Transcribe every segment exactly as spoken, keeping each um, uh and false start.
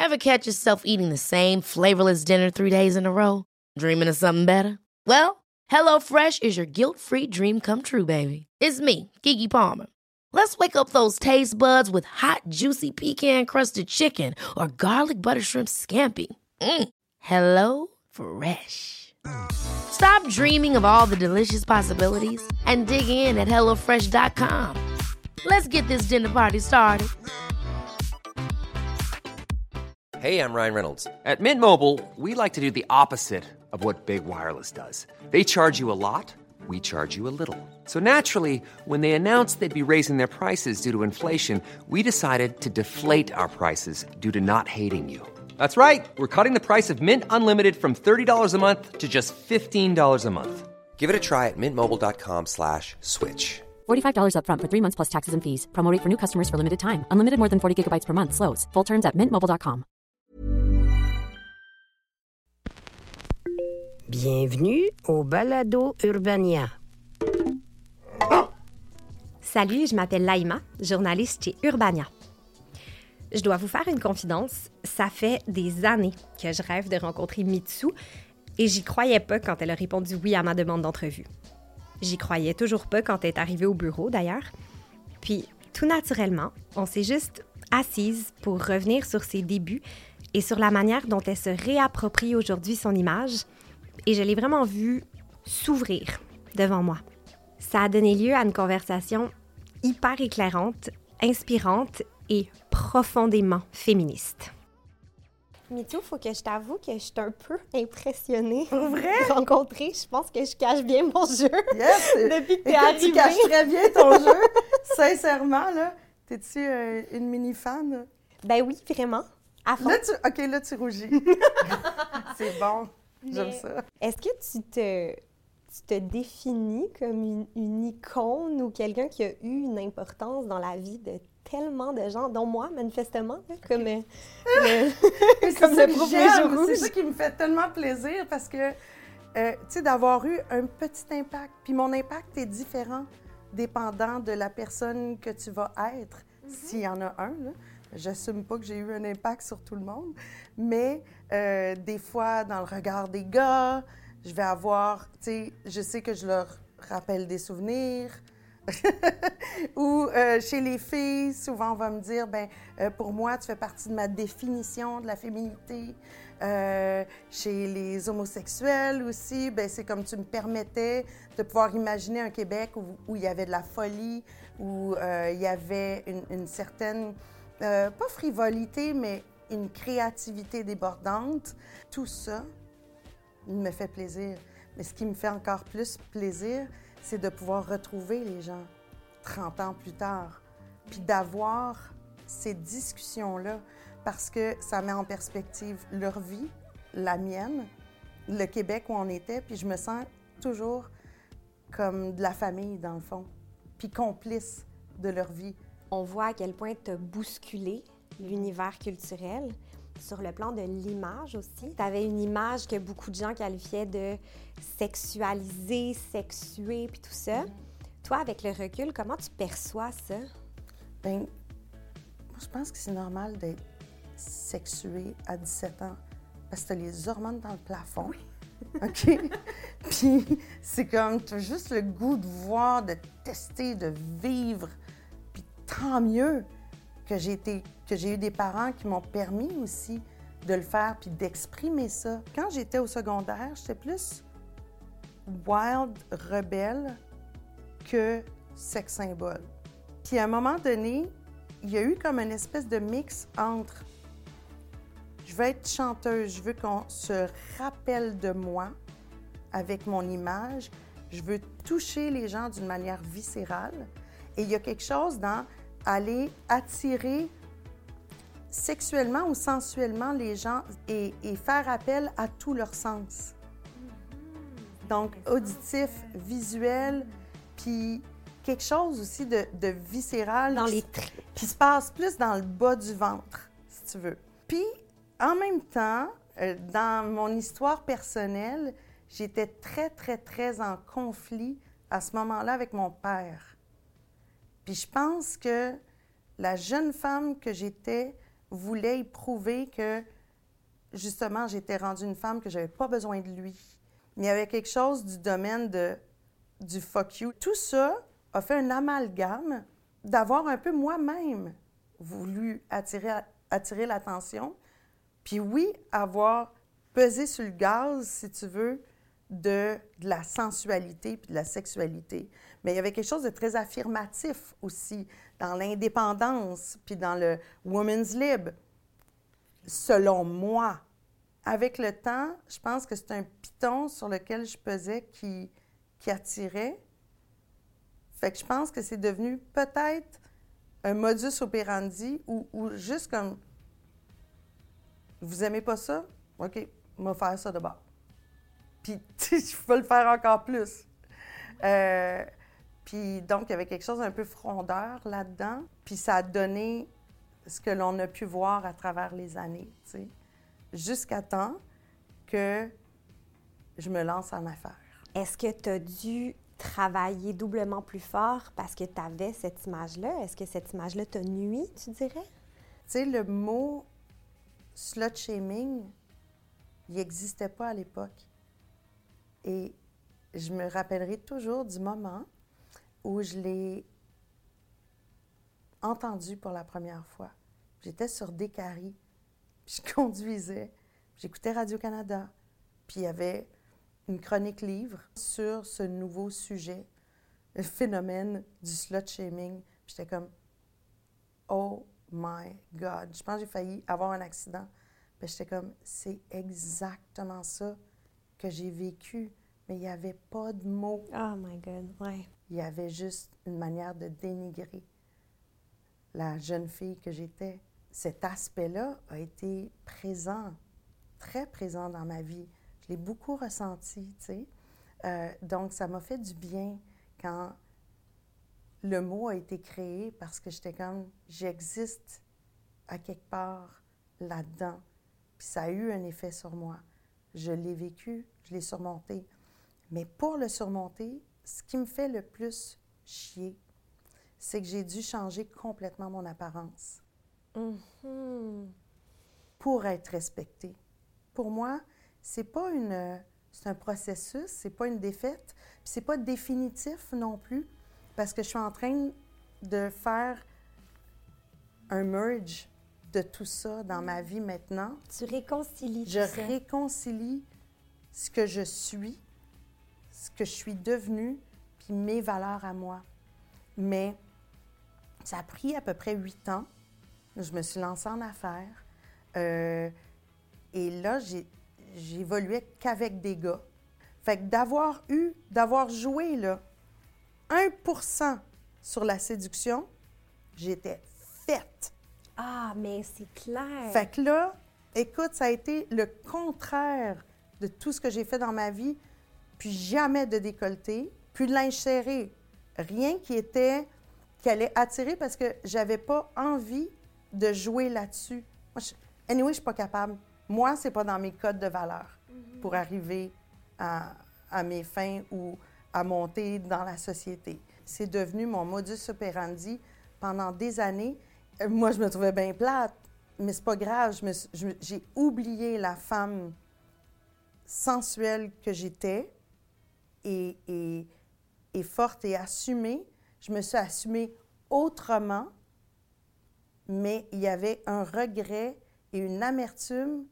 Ever catch yourself eating the same flavorless dinner three days in a row? Dreaming of something better? Well, HelloFresh is your guilt-free dream come true, baby. It's me, Keke Palmer. Let's wake up those taste buds with hot, juicy pecan-crusted chicken or garlic butter shrimp scampi. Mm. Hello Fresh. Stop dreaming of all the delicious possibilities and dig in at hello fresh dot com. Let's get this dinner party started. Hey, I'm Ryan Reynolds. At Mint Mobile, we like to do the opposite of what Big Wireless does. They charge you a lot, we charge you a little. So naturally, when they announced they'd be raising their prices due to inflation, we decided to deflate our prices due to not hating you. That's right. We're cutting the price of Mint Unlimited from thirty dollars a month to just fifteen dollars a month. Give it a try at mintmobile.com slash switch. forty-five dollars up front for three months plus taxes and fees. Promo rate for new customers for limited time. Unlimited more than forty gigabytes per month. Slows full terms at mint mobile dot com. Bienvenue au Balado Urbania. Salut, je m'appelle Laïma, journaliste chez Urbania. Je dois vous faire une confidence, ça fait des années que je rêve de rencontrer Mitsou et j'y croyais pas quand elle a répondu oui à ma demande d'entrevue. J'y croyais toujours pas quand elle est arrivée au bureau d'ailleurs. Puis, tout naturellement, on s'est juste assise pour revenir sur ses débuts et sur la manière dont elle se réapproprie aujourd'hui son image. Et je l'ai vraiment vue s'ouvrir devant moi. Ça a donné lieu à une conversation hyper éclairante, inspirante et profondément féministe. Mitsou, faut que je t'avoue que je suis un peu impressionnée Pour vrai? de te rencontrer. Je pense que je cache bien mon jeu Yes! depuis que t'es Écoute, arrivée. tu caches très bien ton jeu. Sincèrement, là, t'es-tu euh, une mini-fan? Ben oui, vraiment. À fond. Là, tu... OK, là, tu rougis. C'est bon. J'aime Mais ça. Est-ce que tu te, tu te définis comme une, une icône ou quelqu'un qui a eu une importance dans la vie de tellement de gens, dont moi, manifestement, là, comme, euh, le, comme ça le que groupe j'aime, Les Jours c'est Rouges. ça qui me fait tellement plaisir parce que, euh, tu sais, d'avoir eu un petit impact. Puis mon impact est différent dépendant de la personne que tu vas être, mm-hmm. s'il y en a un, là. J'assume pas que j'ai eu un impact sur tout le monde, mais euh, des fois, dans le regard des gars, je vais avoir, tu sais, je sais que je leur rappelle des souvenirs. Ou euh, chez les filles, souvent on va me dire, ben euh, pour moi, tu fais partie de ma définition de la féminité. Euh, chez les homosexuels aussi, ben c'est comme tu me permettais de pouvoir imaginer un Québec où, où il y avait de la folie, où euh, il y avait une, une certaine... Euh, pas frivolité, mais une créativité débordante. Tout ça me fait plaisir. Mais ce qui me fait encore plus plaisir, c'est de pouvoir retrouver les gens trente ans plus tard, puis d'avoir ces discussions-là, parce que ça met en perspective leur vie, la mienne, le Québec où on était, puis je me sens toujours comme de la famille, dans le fond, puis complice de leur vie. On voit à quel point tu as bousculé l'univers culturel sur le plan de l'image aussi. Tu avais une image que beaucoup de gens qualifiaient de sexualisée, sexuée, puis tout ça. Mm. Toi, avec le recul, comment tu perçois ça? Bien, moi, je pense que c'est normal d'être sexuée à dix-sept ans parce que tu as les hormones dans le plafond. Oui. OK? Puis c'est comme, tu as juste le goût de voir, de tester, de vivre. Tant mieux que j'ai été, que j'ai eu des parents qui m'ont permis aussi de le faire puis d'exprimer ça. Quand j'étais au secondaire, j'étais plus wild, rebelle que sex symbole. Puis à un moment donné, il y a eu comme une espèce de mix entre je veux être chanteuse, je veux qu'on se rappelle de moi avec mon image, je veux toucher les gens d'une manière viscérale. Et il y a quelque chose dans aller attirer sexuellement ou sensuellement les gens et, et faire appel à tous leurs sens. Donc, auditif, visuel, puis quelque chose aussi de, de viscéral. Dans qui, les tripes. Qui se passe plus dans le bas du ventre, si tu veux. Puis, en même temps, euh, dans mon histoire personnelle, j'étais très, très, très en conflit à ce moment-là avec mon père. Puis je pense que la jeune femme que j'étais voulait y prouver que, justement, j'étais rendue une femme, que j'avais pas besoin de lui. Mais il y avait quelque chose du domaine de, du fuck you. Tout ça a fait un amalgame d'avoir un peu moi-même voulu attirer, attirer l'attention. Puis oui, avoir pesé sur le gaz, si tu veux, de, de la sensualité puis de la sexualité. Mais il y avait quelque chose de très affirmatif aussi dans l'indépendance puis dans le woman's lib, selon moi. Avec le temps, je pense que c'est un piton sur lequel je pesais qui, qui attirait. Fait que je pense que c'est devenu peut-être un modus operandi ou, ou juste comme « Vous aimez pas ça? OK, on va faire ça de bord. » Puis, je peux le faire encore plus. Euh, puis, donc, il y avait quelque chose d'un peu frondeur là-dedans. Puis, ça a donné ce que l'on a pu voir à travers les années, tu sais, jusqu'à temps que je me lance en affaires. Est-ce que tu as dû travailler doublement plus fort parce que tu avais cette image-là? Est-ce que cette image-là t'a nui, tu dirais? Tu sais, le mot slut-shaming, il n'existait pas à l'époque. Et je me rappellerai toujours du moment où je l'ai entendu pour la première fois. J'étais sur Décarie, puis je conduisais, j'écoutais Radio-Canada, puis il y avait une chronique livre sur ce nouveau sujet, le phénomène du slut-shaming. Puis j'étais comme « Oh my God! » Je pense que j'ai failli avoir un accident. Puis j'étais comme « C'est exactement ça que j'ai vécu. » Mais il n'y avait pas de mots. Oh my God, ouais. Il y avait juste une manière de dénigrer la jeune fille que j'étais. Cet aspect-là a été présent, très présent dans ma vie. Je l'ai beaucoup ressenti, tu sais. Euh, donc, ça m'a fait du bien quand le mot a été créé parce que j'étais comme, j'existe à quelque part là-dedans. Puis ça a eu un effet sur moi. Je l'ai vécu, je l'ai surmonté. Mais pour le surmonter, ce qui me fait le plus chier, c'est que j'ai dû changer complètement mon apparence Mm-hmm. pour être respectée. Pour moi, c'est pas une, c'est un processus, c'est pas une défaite, puis c'est pas définitif non plus, parce que je suis en train de faire un merge de tout ça dans ma vie maintenant. Tu réconcilies Je tout ça. réconcilie ce que je suis, ce que je suis devenue, puis mes valeurs à moi. Mais ça a pris à peu près huit ans. Je me suis lancée en affaires. Euh, et là, j'ai, j'évoluais qu'avec des gars. Fait que d'avoir eu, d'avoir joué, là, un pour cent sur la séduction, j'étais faite. Ah, mais c'est clair. Fait que là, écoute, ça a été le contraire de tout ce que j'ai fait dans ma vie. Puis jamais de décolleté, puis de linge serré. Rien qui était, qui allait attirer parce que j'avais pas envie de jouer là-dessus. Moi, je, anyway, je suis pas capable. Moi, c'est pas dans mes codes de valeur pour arriver à, à mes fins ou à monter dans la société. C'est devenu mon modus operandi pendant des années. Moi, je me trouvais bien plate, mais c'est pas grave. Je me, je, j'ai oublié la femme sensuelle que j'étais et, et, et forte et assumée. Je me suis assumée autrement, mais il y avait un regret et une amertume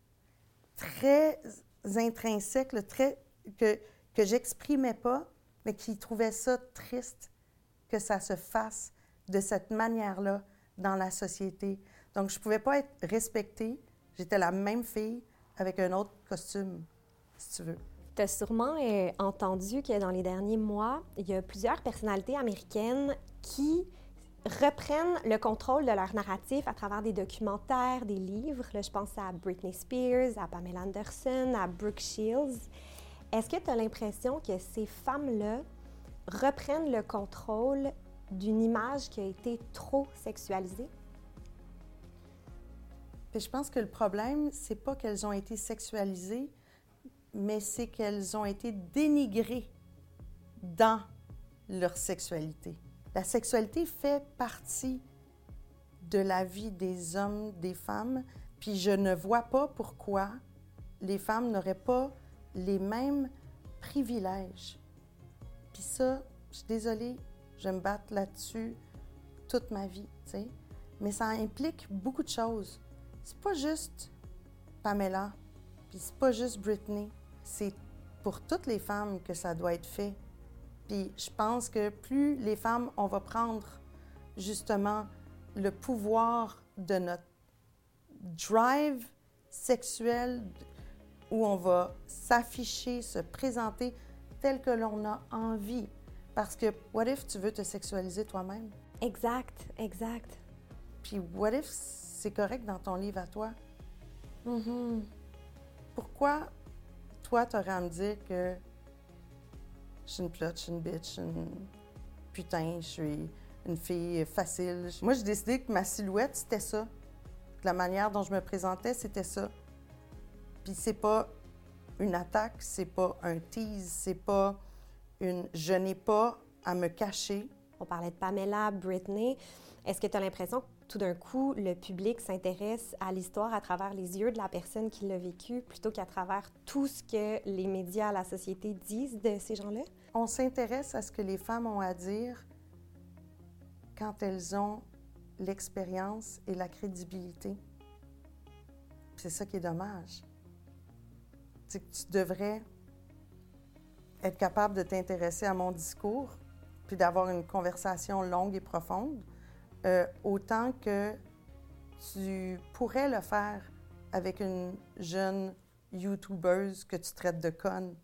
très intrinsèque, là, très, que, que j'exprimais pas, mais qui trouvait ça triste que ça se fasse de cette manière-là dans la société. Donc, je pouvais pas être respectée. J'étais la même fille avec un autre costume, si tu veux. Tu as sûrement euh, entendu que dans les derniers mois, il y a plusieurs personnalités américaines qui reprennent le contrôle de leur narratif à travers des documentaires, des livres. Là, je pense à Britney Spears, à Pamela Anderson, à Brooke Shields. Est-ce que tu as l'impression que ces femmes-là reprennent le contrôle d'une image qui a été trop sexualisée? Puis je pense que le problème, c'est pas qu'elles ont été sexualisées, mais c'est qu'elles ont été dénigrées dans leur sexualité. La sexualité fait partie de la vie des hommes, des femmes, puis je ne vois pas pourquoi les femmes n'auraient pas les mêmes privilèges. Puis ça, je suis désolée, je vais me battre là-dessus toute ma vie, tu sais. Mais ça implique beaucoup de choses. C'est pas juste Pamela, puis c'est pas juste Britney. C'est pour toutes les femmes que ça doit être fait. Puis je pense que plus les femmes, on va prendre justement le pouvoir de notre drive sexuel, où on va s'afficher, se présenter tel que l'on a envie. Parce que, what if tu veux te sexualiser toi-même? Exact, exact. Puis, what if c'est correct dans ton livre à toi? Mm-hmm. Pourquoi, toi, t'aurais à me dire que je suis une plotte, je suis une bitch, je suis une putain, je suis une fille facile? Moi, j'ai décidé que ma silhouette, c'était ça. La manière dont je me présentais, c'était ça. Puis c'est pas une attaque, c'est pas un tease, c'est pas une... Je n'ai pas à me cacher. On parlait de Pamela, Britney. Est-ce que tu as l'impression que tout d'un coup, le public s'intéresse à l'histoire à travers les yeux de la personne qui l'a vécue plutôt qu'à travers tout ce que les médias, la société disent de ces gens-là? On s'intéresse à ce que les femmes ont à dire quand elles ont l'expérience et la crédibilité. C'est ça qui est dommage. C'est que tu devrais être capable de t'intéresser à mon discours puis d'avoir une conversation longue et profonde, euh, autant que tu pourrais le faire avec une jeune YouTubeuse que tu traites de conne.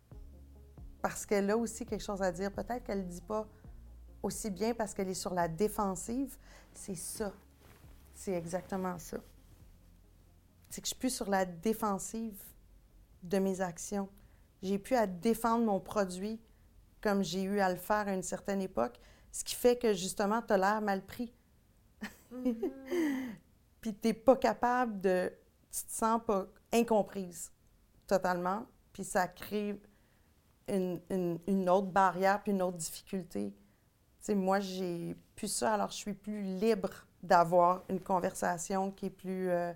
Parce qu'elle a aussi quelque chose à dire. Peut-être qu'elle ne dit pas aussi bien parce qu'elle est sur la défensive. C'est ça. C'est exactement ça. C'est que je suis plus sur la défensive de mes actions. J'ai plus à défendre mon produit comme j'ai eu à le faire à une certaine époque, ce qui fait que, justement, tu as l'air mal pris. Mm-hmm. Puis tu n'es pas capable de... Tu te sens pas incomprise totalement, puis ça crée une, une, une autre barrière puis une autre difficulté. Tu sais, moi, j'ai plus ça, alors je suis plus libre d'avoir une conversation qui est plus... Euh,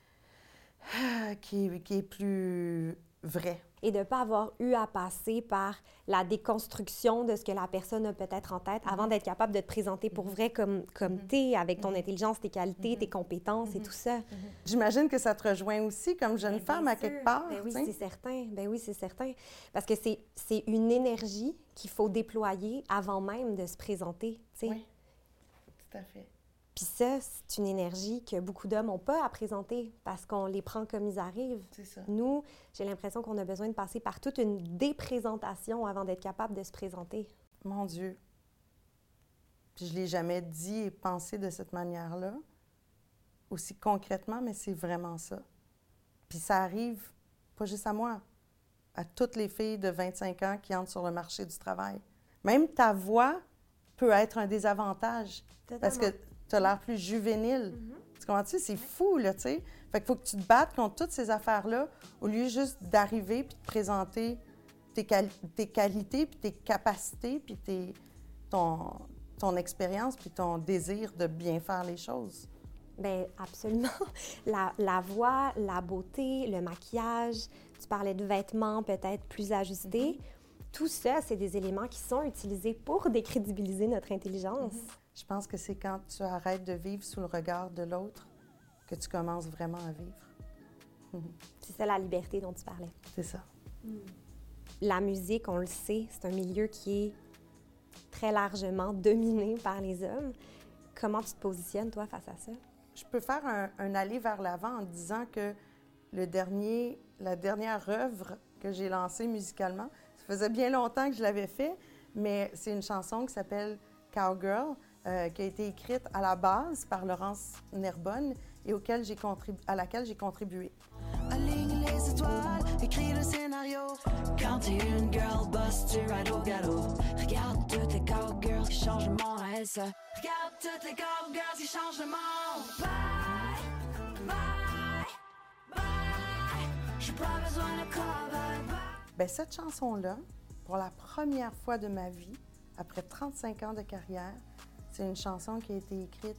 qui, qui est plus vraie. Et de ne pas avoir eu à passer par la déconstruction de ce que la personne a peut-être en tête avant d'être capable de te présenter pour vrai comme, comme mm-hmm. t'es, avec ton intelligence, tes qualités, mm-hmm. tes compétences mm-hmm. et tout ça. Mm-hmm. J'imagine que ça te rejoint aussi comme jeune ben, femme à quelque part. Ben oui, t'sais? c'est certain. Ben oui, c'est certain. Parce que c'est, c'est une énergie qu'il faut déployer avant même de se présenter. T'sais. Oui, tout à fait. Puis ça, c'est une énergie que beaucoup d'hommes n'ont pas à présenter parce qu'on les prend comme ils arrivent. C'est ça. Nous, j'ai l'impression qu'on a besoin de passer par toute une déprésentation avant d'être capable de se présenter. Mon Dieu. Puis je ne l'ai jamais dit et pensé de cette manière-là, aussi concrètement, mais c'est vraiment ça. Puis ça arrive, pas juste à moi, à toutes les filles de vingt-cinq ans qui entrent sur le marché du travail. Même ta voix peut être un désavantage. Totalement. Parce que tu as l'air plus juvénile. Mm-hmm. Tu comprends-tu? C'est fou, là, tu sais. Fait qu'il faut que tu te battes contre toutes ces affaires-là au lieu juste d'arriver puis de présenter tes, quali- tes qualités puis tes capacités puis tes, ton, ton expérience puis ton désir de bien faire les choses. Bien, absolument. La, la voix, la beauté, le maquillage, tu parlais de vêtements peut-être plus ajustés. Mm-hmm. Tout ça, c'est des éléments qui sont utilisés pour décrédibiliser notre intelligence. Mm-hmm. Je pense que c'est quand tu arrêtes de vivre sous le regard de l'autre que tu commences vraiment à vivre. C'est ça la liberté dont tu parlais. C'est ça. Mm. La musique, on le sait, c'est un milieu qui est très largement dominé par les hommes. Comment tu te positionnes, toi, face à ça? Je peux faire un, un aller vers l'avant en disant que le dernier, la dernière œuvre que j'ai lancée musicalement, ça faisait bien longtemps que je l'avais fait, mais c'est une chanson qui s'appelle Cowgirl, euh, qui a été écrite à la base par Laurence Nerbonne et auquel j'ai contribu- à laquelle j'ai contribué. Aligne les étoiles, écris le scénario. Quand t'es une girl boss, tu rides au galop. Regarde toutes les cowgirls qui changent le monde à elles seules. Regarde toutes les cowgirls qui changent le monde. Bye, bye, bye. J'ai pas besoin de cover. Bye. Bien, cette chanson-là, pour la première fois de ma vie, après trente-cinq ans de carrière, c'est une chanson qui a été écrite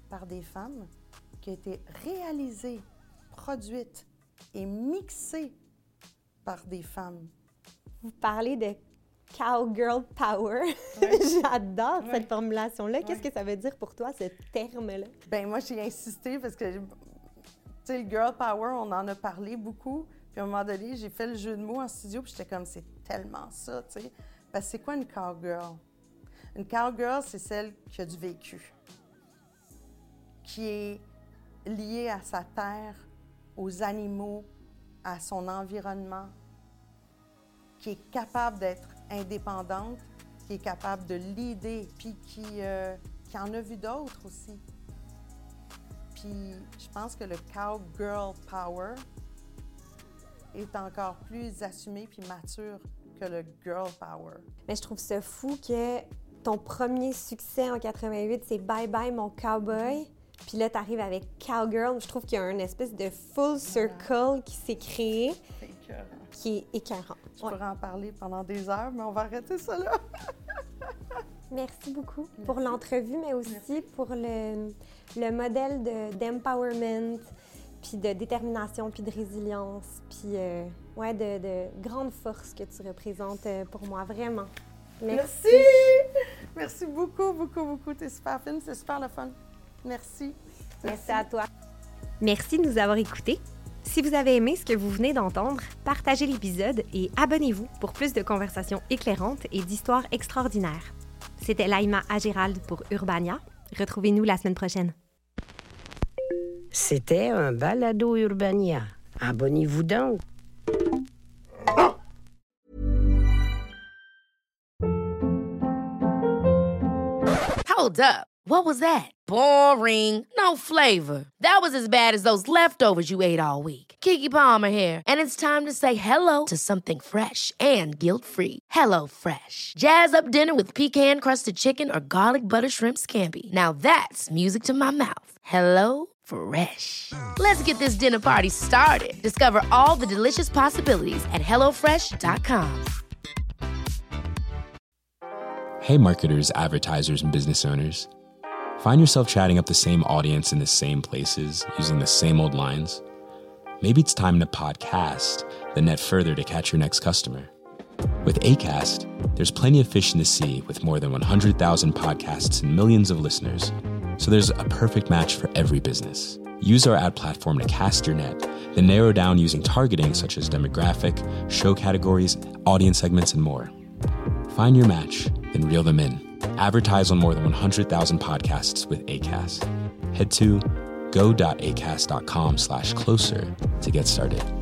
par des femmes, qui a été réalisée, produite et mixée par des femmes. Vous parlez de cowgirl power. Ouais. J'adore Ouais. cette formulation-là. Qu'est-ce Ouais. que ça veut dire pour toi, ce terme-là? Ben moi, j'ai insisté parce que, tu sais, le girl power, on en a parlé beaucoup. Puis à un moment donné, j'ai fait le jeu de mots en studio, puis j'étais comme, c'est tellement ça, tu sais. Parce que c'est quoi une cowgirl? Une cowgirl, c'est celle qui a du vécu, qui est liée à sa terre, aux animaux, à son environnement, qui est capable d'être indépendante, qui est capable de leader, puis qui, euh, qui en a vu d'autres aussi. Puis je pense que le cowgirl power est encore plus assumé puis mature que le girl power. Mais je trouve ça fou que ton premier succès en quatre-vingt-huit, c'est Bye Bye mon cowboy. Puis là, tu arrives avec Cowgirl. Je trouve qu'il y a une espèce de full circle qui s'est créé, C'est écœurant. qui est écœurant. Je Ouais. pourrais en parler pendant des heures, mais on va arrêter ça là. Merci beaucoup pour l'entrevue, mais aussi pour le, le modèle de- d'empowerment, puis de détermination, puis de résilience, puis euh, ouais, de, de grande force que tu représentes euh, pour moi, vraiment. Merci. Merci! Merci beaucoup, beaucoup, beaucoup. T'es super fine, c'est super le fun. Merci. Merci à toi. Merci de nous avoir écoutés. Si vous avez aimé ce que vous venez d'entendre, partagez l'épisode et abonnez-vous pour plus de conversations éclairantes et d'histoires extraordinaires. C'était Laïma Agérald pour Urbania. Retrouvez-nous la semaine prochaine. C'était un balado Urbania. Abonnez-vous donc. Hold up. What was that? Boring. No flavor. That was as bad as those leftovers you ate all week. Keke Palmer here, and it's time to say hello to something fresh and guilt-free. Hello Fresh. Jazz up dinner with pecan-crusted chicken or garlic butter shrimp scampi. Now that's music to my mouth. Hello Fresh. Let's get this dinner party started. Discover all the delicious possibilities at hello fresh dot com. Hey marketers, advertisers, and business owners. Find yourself chatting up the same audience in the same places, using the same old lines? Maybe it's time to podcast, then net further to catch your next customer. With Acast, there's plenty of fish in the sea with more than one hundred thousand podcasts and millions of listeners. So there's a perfect match for every business. Use our ad platform to cast your net, then narrow down using targeting such as demographic, show categories, audience segments, and more. Find your match, then reel them in. Advertise on more than one hundred thousand podcasts with Acast. Head to go.acast.com slash closer to get started.